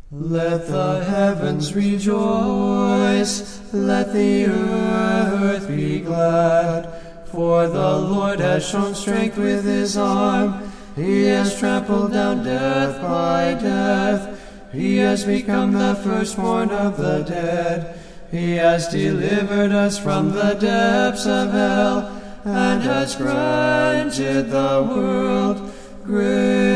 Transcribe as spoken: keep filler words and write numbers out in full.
Let the heavens rejoice, let the earth be glad, for the Lord has shown strength with his arm. He has trampled down death by death. He has become the firstborn of the dead. He has delivered us from the depths of hell, and has granted the world grace.